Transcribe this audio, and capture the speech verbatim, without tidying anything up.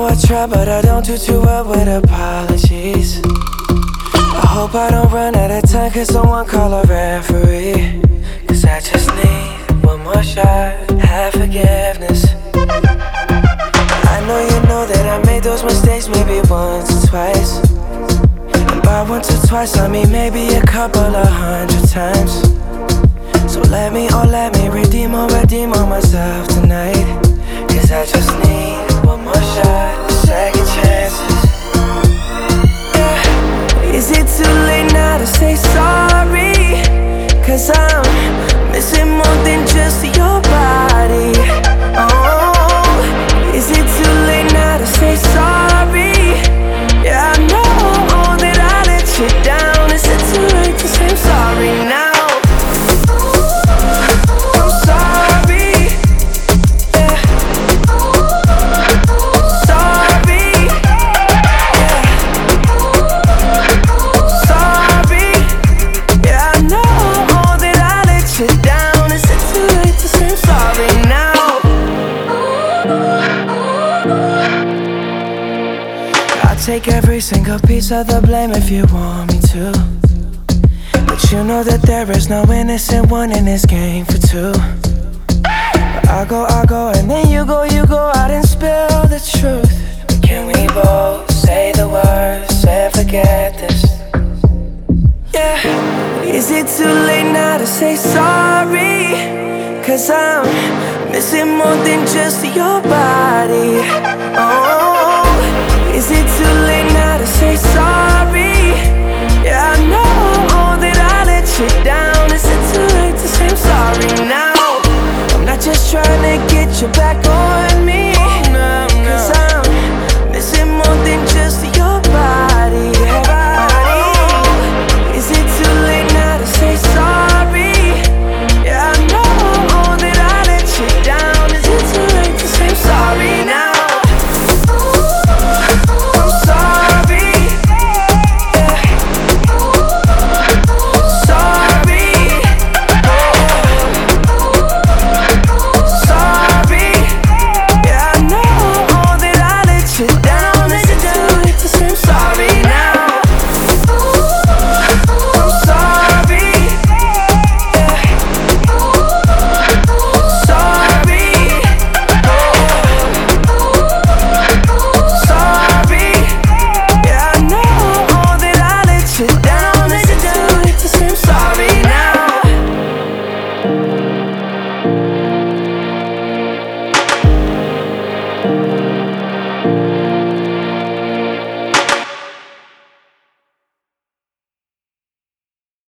I try, but I don't do too well with apologies. I hope I don't run out of time, cause someone call a referee. Cause I just need one more shot, have forgiveness. I know you know that I made those mistakes maybe once or twice. And by once or twice I mean maybe a couple of hundred times. So let me, oh let me redeem or redeem on myself tonight. Cause I just need one more shot, second chances. Yeah. Is it too late now to say sorry? Cause I'm missing more than just your body. Oh, is it too late now to say sorry? Yeah, I know that I let you down. Is it too late to say I'm sorry now? Take every single piece of the blame if you want me to. But you know that there is no innocent one in this game for two. But I go, I go, and then you go, you go out and spill the truth. But can we both say the words and forget this? Yeah. Is it too late now to say sorry? Cause I'm missing more than just your body. Oh, is it too late now to say sorry? Yeah, I know that I let you down. Is it too late to say I'm sorry now? I'm not just trying to get you back on